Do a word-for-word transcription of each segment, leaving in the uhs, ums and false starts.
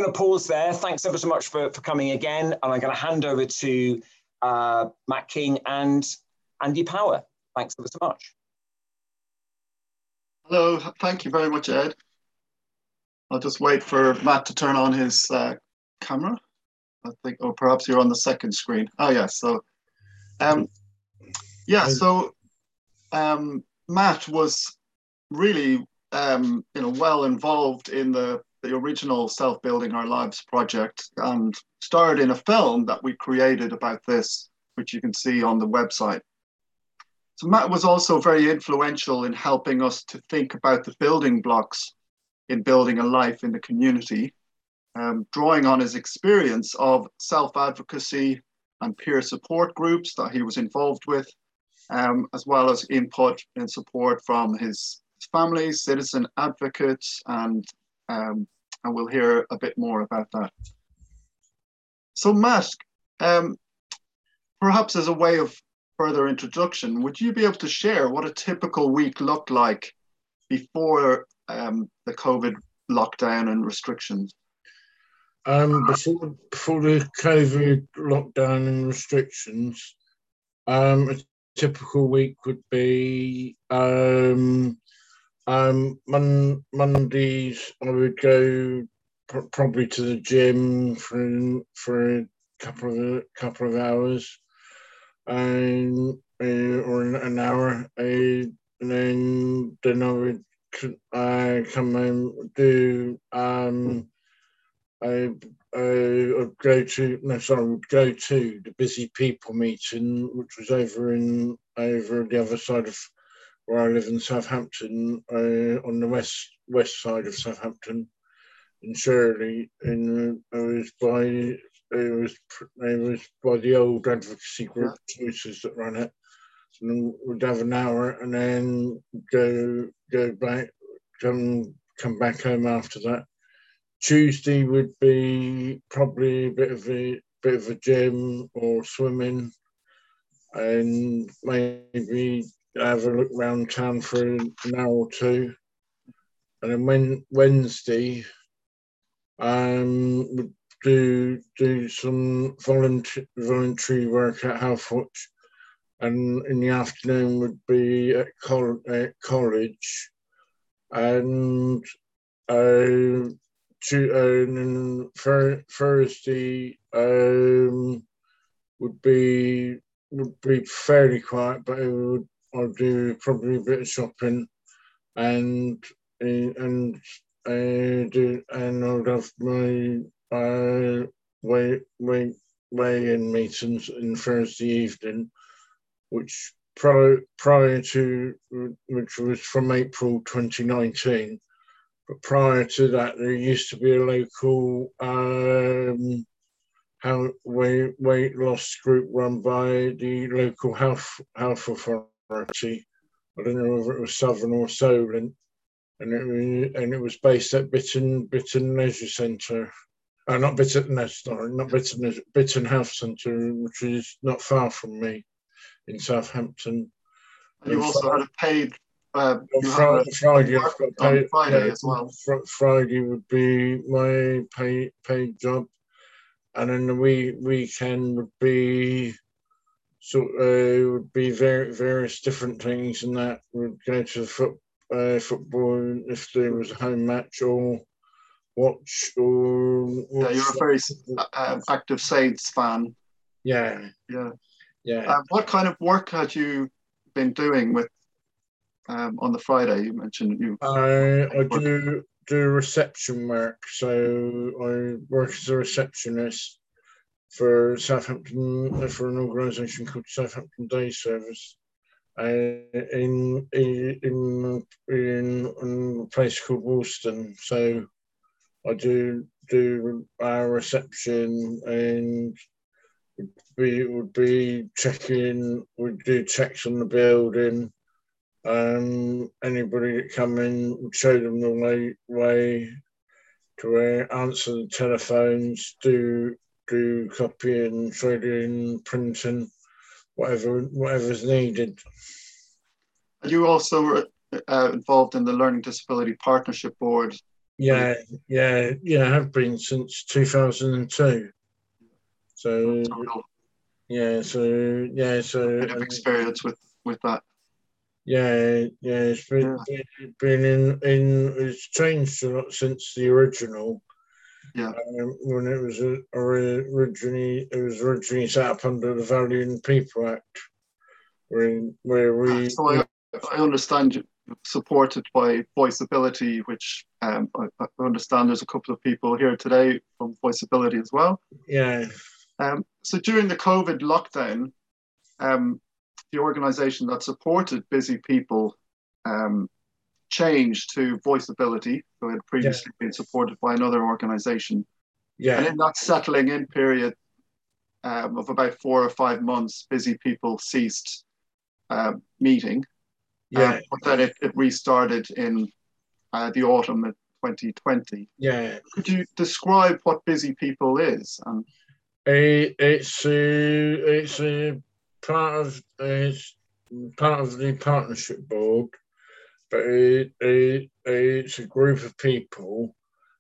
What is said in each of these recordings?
going to pause there. Thanks ever so much for, for coming again. And I'm going to hand over to uh, Matt King and Andy Power. Thanks ever so much. Hello, thank you very much, Ed. I'll just wait for Matt to turn on his uh, camera. I think, or perhaps you're on the second screen. Oh, yes. Yeah, so, um, yeah, so um, Matt was really, um, you know, well involved in the, the original Self-Building Our Lives project and starred in a film that we created about this, which you can see on the website. So Matt was also very influential in helping us to think about the building blocks in building a life in the community, um, drawing on his experience of self-advocacy and peer support groups that he was involved with, um, as well as input and support from his family, citizen advocates, and, um, and we'll hear a bit more about that. So Matt, um, perhaps as a way of further introduction, would you be able to share what a typical week looked like before um, the COVID lockdown and restrictions? Um, before before the COVID lockdown and restrictions, um, a typical week would be um, um, mon- Mondays. I would go pr- probably to the gym for for a couple of couple of hours, and uh, or an, an hour, uh, and then then I would uh, come home, do um. I, I would go to no sorry would go to the Busy People meeting, which was over in over the other side of where I live in Southampton, uh, on the west west side of Southampton, in Shirley. And uh, it was by it was it was by the old advocacy group yeah. Choices that run it. And then we'd have an hour and then go go back, come come back home after that. Tuesday would be probably a bit of a bit of a gym or swimming, and maybe have a look around town for an hour or two. And then when Wednesday, um, would do do some voluntary voluntary work at Healthwatch, and in the afternoon would be at, col- at college, and. Uh, To, uh, and for Thursday um, would be would be fairly quiet, but it would I'll do probably a bit of shopping, and and uh, do and I'd have my uh, weigh weigh weigh-in meetings in Thursday evening, which prior prior to which was from April twenty nineteen. But prior to that, there used to be a local um, how, weight, weight loss group run by the local health health authority. I don't know whether it was Southern or Solent, and it was, and it was based at Bitton Bitton Leisure Centre. Uh, not Bitton, no, sorry, not Bitton, Bitton Health Centre, which is not far from me in Southampton. And you and also Friday, had a paid. Uh, Friday, Friday I've got paid. Friday yeah, as well. Friday would be my paid paid job, and then the week weekend would be so uh, would be very various different things, and that would go to the foot, uh, football if there was a home match, or watch or watch yeah. You're a very uh, active Saints fan. Yeah, yeah, yeah. Uh, what kind of work had you been doing with? Um, on the Friday, you mentioned you. I I do do reception work, so I work as a receptionist for Southampton for an organisation called Southampton Day Service, uh, in in in in a place called Woolston. So I do do our reception, and we would be checking. We do checks on the building. Um, anybody that come in, would show them the way, way to uh, answer the telephones, do do copying, trading, printing, whatever whatever's needed. Are you also uh, involved in the Learning Disability Partnership Board Yeah, yeah, yeah, have been since two thousand two. So, yeah, so, yeah, so. Bit of experience with, with that. Yeah, yeah, it's been, Yeah. been in, in, it's changed a lot since the original. Yeah. Um, when it was uh, originally, it was originally set up under the Valiant People Act, where, where we. So I, I understand you supported by Voiceability, which um, I, I understand there's a couple of people here today from Voiceability as well. Yeah. Um, so during the COVID lockdown, um, the organisation that supported Busy People um, changed to Voiceability, so it had previously yeah. been supported by another organisation. Yeah. And in that settling in period um, of about four or five months, Busy People ceased uh, meeting. Yeah. Um, but then it, it restarted in uh, the autumn of twenty twenty. Yeah. Could you describe what Busy People is? Um, it, it's a, it's a part of it's part of the partnership board, but it, it, it's a group of people,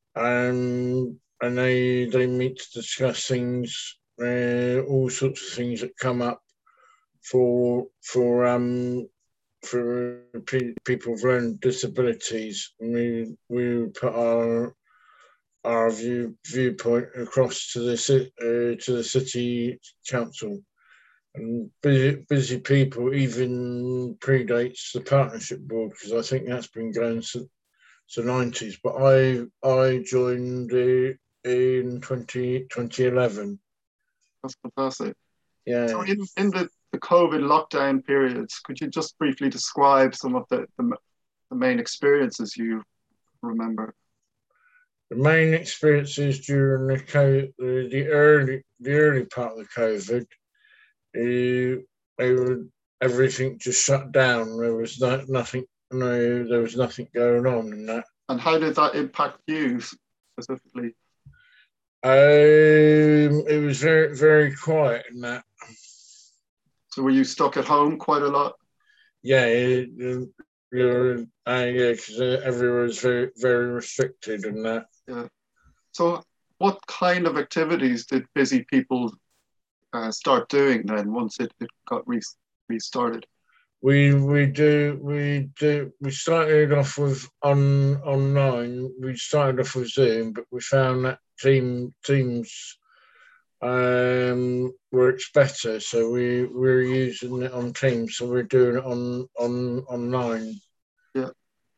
and and they they meet to discuss things, uh, all sorts of things that come up for for um for pe- people with learning disabilities. We we put our our view viewpoint across to the uh, to the city council, and busy, busy people even predates the partnership board, because I think that's been going since the nineties. But I I joined uh, in twenty, twenty eleven. That's fantastic. Yeah. So in, in the, the COVID lockdown periods, could you just briefly describe some of the, the, the main experiences you remember? The main experiences during the COVID, the early the early part of the COVID, uh, they were, everything just shut down. There was no, nothing, no, there was nothing going on in that. And how did that impact you specifically? Um, it was very, very quiet in that. So were you stuck at home quite a lot? Yeah, it, it, you're, uh, yeah, because everywhere was very, very restricted in that. Yeah. So what kind of activities did Busy People uh, start doing then once it, it got re restarted? We we do we do we started off with on online. We started off with Zoom, but we found that team teams um, works better. So we we're using it on Teams. So we're doing it on on online. Yeah.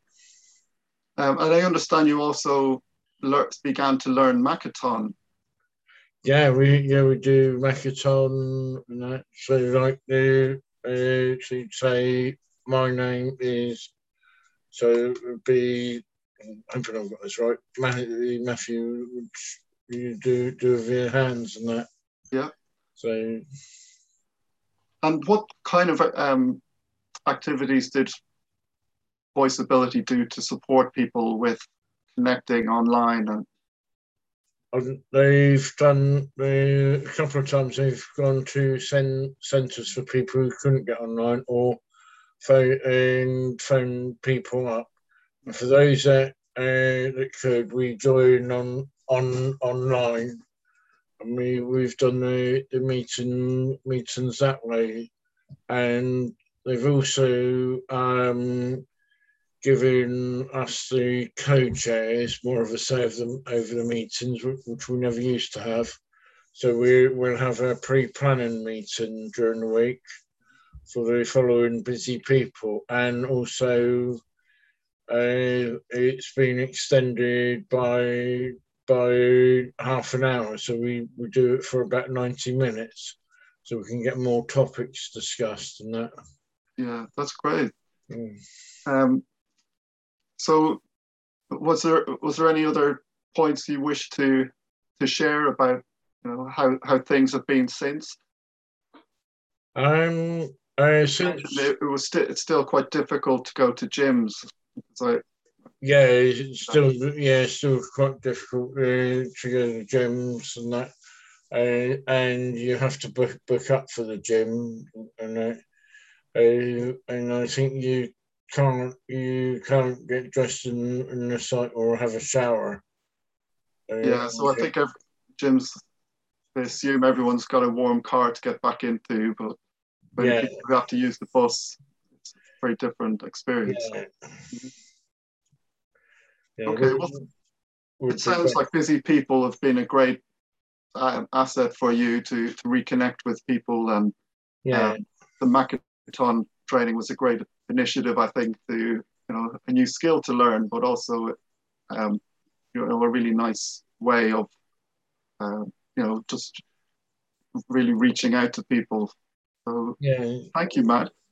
Um, and I understand you also began to learn Makaton. Yeah, we yeah we do Makaton and that. So like the uh, so you'd say my name is, so it would be, I'm hoping I've got this right, Matthew, Matthew, which you do do with your hands and that. Yeah. So. And what kind of um, activities did Voiceability do to support people with connecting online? And they've done they, a couple of times. They've gone to send centres for people who couldn't get online, or phone and phone people up. And for those that uh, that could, we join on on online, and we we've done the the meeting meetings that way. And they've also um, given us the co-chairs more of a say of them over the meetings, which we never used to have. So we will have a pre-planning meeting during the week for the following Busy People, and also uh, it's been extended by by half an hour. So we, we do it for about ninety minutes, so we can get more topics discussed and that. Yeah, that's great. Mm. Um, so was there was there any other points you wish to to share about, you know, how, how things have been since? Um, uh, since it, it was st it's still quite difficult to go to gyms. So yeah, it's still yeah, it's still quite difficult uh, to go to the gyms and that, uh, and you have to book book up for the gym, and uh, uh, and I think you can't you can't get dressed in, in the site or have a shower. Uh, Yeah, so I think every, gyms, they assume everyone's got a warm car to get back into, but when yeah, people have to use the bus, it's a very different experience. yeah, yeah. Okay, Would, well, would it sounds be like busy people have been a great um, asset for you to to reconnect with people, and yeah, um, the Makaton training was a great initiative, I think, to, you know, a new skill to learn, but also um, you know, a really nice way of uh, you know, just really reaching out to people. So yeah. thank you, Matt.